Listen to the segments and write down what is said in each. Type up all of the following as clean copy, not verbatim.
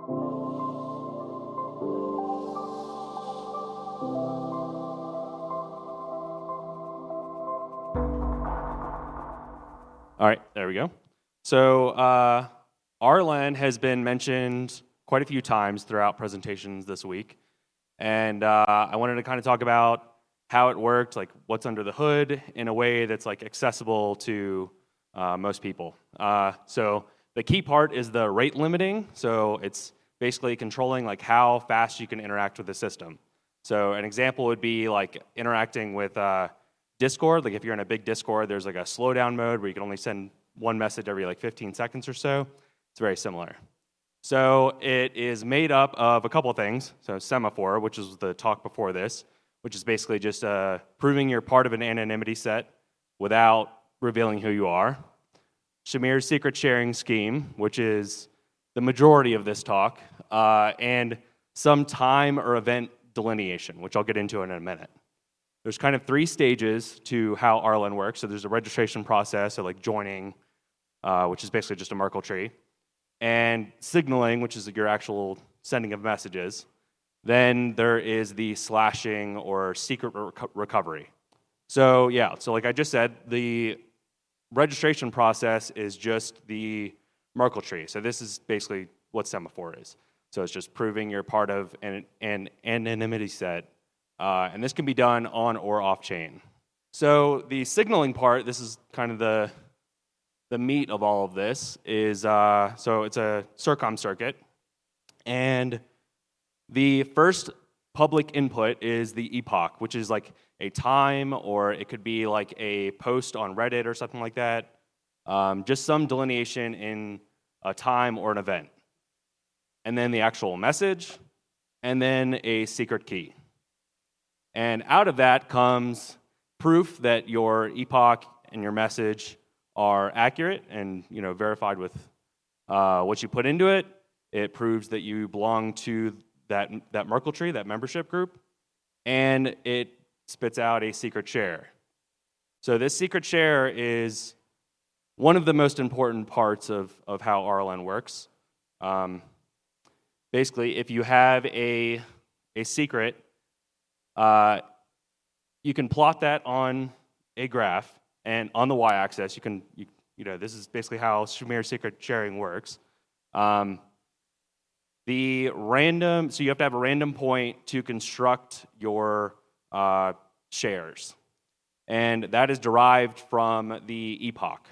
All right, there we go. So RLAN has been mentioned quite a few times throughout presentations this week. And I wanted to kind of talk about how it worked, like what's under the hood in a way that's like accessible to most people. So the key part is the rate limiting. So it's basically controlling like how fast you can interact with the system. So an example would be like interacting with Discord. Like if you're in a big Discord, there's like a slowdown mode where you can only send one message every like 15 seconds or so. It's very similar. So it is made up of a couple of things. So semaphore, which is the talk before this, which is basically just proving you're part of an anonymity set without revealing who you are. Shamir's secret sharing scheme, which is the majority of this talk, and some time or event delineation, which I'll get into in a minute. There's kind of three stages to how RLAN works. So there's a registration process, so like joining, which is basically just a Merkle tree, and signaling, which is your actual sending of messages. Then there is the slashing or secret recovery. So yeah, so like I just said, the registration process is just the Merkle tree. So this is basically what semaphore is. So it's just proving you're part of an anonymity set. And this can be done on or off chain. So the signaling part, this is kind of the meat of all of this, is so it's a Circom circuit. And the first public input is the epoch, which is like a time, or it could be like a post on Reddit or something like that. Just some delineation in a time or an event. And then the actual message, and then a secret key. And out of that comes proof that your epoch and your message are accurate and verified with what you put into it. It proves that you belong to that Merkle tree, that membership group, and it spits out a secret share. So this secret share is one of the most important parts of how RLAN works. Basically, if you have a secret, you can plot that on a graph, and on the y-axis, this is basically how Shamir secret sharing works. So you have to have a random point to construct your shares, and that is derived from the epoch.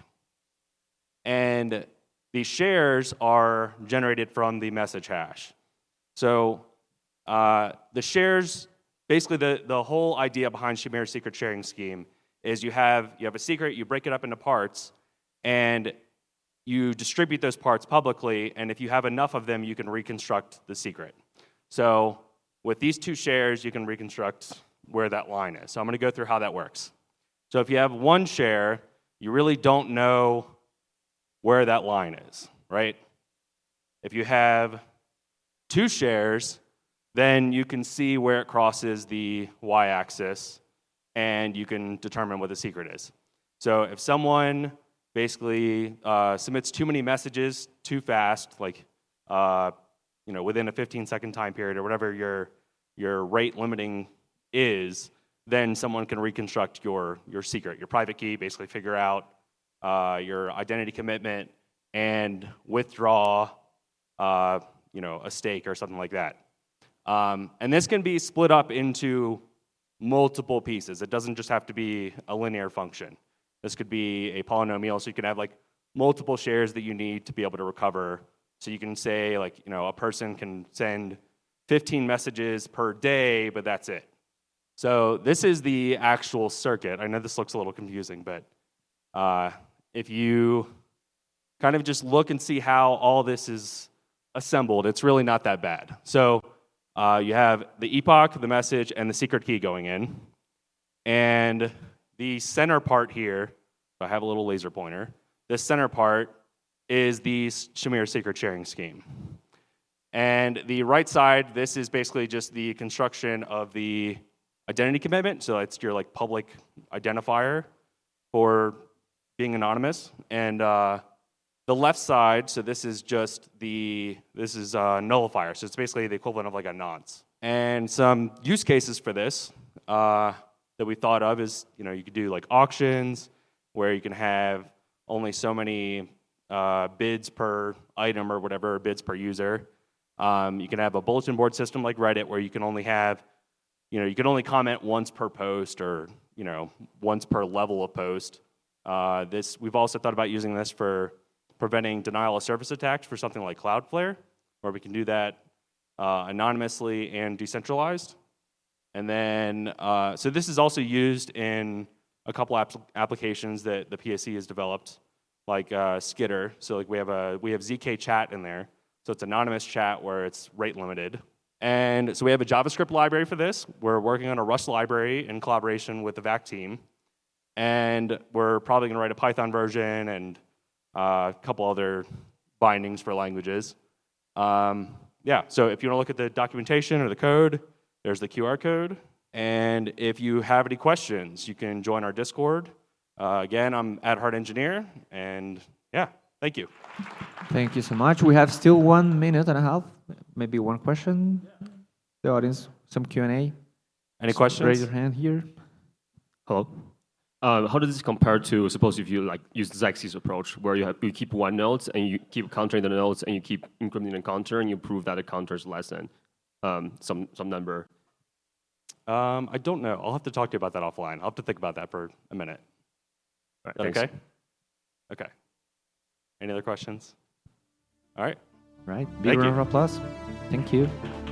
And the shares are generated from the message hash. So the shares, basically the whole idea behind Shamir's secret sharing scheme is you have a secret, you break it up into parts, and you distribute those parts publicly, and if you have enough of them, you can reconstruct the secret. So with these two shares, you can reconstruct where that line is. So I'm going to go through how that works. So if you have one share, you really don't know where that line is, right? If you have two shares, then you can see where it crosses the y-axis, and you can determine what the secret is. So if someone basically submits too many messages too fast, like within a 15-second time period or whatever your rate limiting is, then someone can reconstruct your secret, your private key, basically figure out your identity commitment and withdraw a stake or something like that. And this can be split up into multiple pieces. It doesn't just have to be a linear function. This could be a polynomial, so you can have like multiple shares that you need to be able to recover. So you can say like, a person can send 15 messages per day, but that's it. So this is the actual circuit. I know this looks a little confusing, but if you kind of just look and see how all this is assembled, it's really not that bad. So you have the epoch, the message, and the secret key going in. And the center part here, I have a little laser pointer, this center part is the Shamir secret sharing scheme. And the right side, this is basically just the construction of the identity commitment. So it's your like public identifier for being anonymous. And The left side, so this is just this is a nullifier. So it's basically the equivalent of like a nonce. And some use cases for this that we thought of is, you could do like auctions where you can have only so many bids per item or whatever, bids per user. You can have a bulletin board system like Reddit where you can only have, you can only comment once per post or, once per level of post. We've also thought about using this for preventing denial of service attacks for something like Cloudflare, where we can do that anonymously and decentralized. And then, so this is also used in a couple applications that the PSC has developed, like Skitter. So like we have ZK chat in there. So it's anonymous chat where it's rate limited. And so we have a JavaScript library for this. We're working on a Rust library in collaboration with the VAC team. And we're probably going to write a Python version and a couple other bindings for languages. Yeah, so if you want to look at the documentation or the code, there's the QR code. And if you have any questions, you can join our Discord. Again, I'm @HeartEngineer, and yeah, thank you. Thank you so much. We have still 1 minute and a half, maybe one question. The audience, some Q&A. Any questions? Raise your hand here. Hello. How does this compare to, suppose if you use Xexy's approach, where you keep one node and you keep countering the nodes and you keep incrementing the counter and you prove that the counter is less than some number? I don't know. I'll have to talk to you about that offline. I'll have to think about that for a minute. All right, okay? Okay. Any other questions? All right. Right. Big round of applause. Thank you.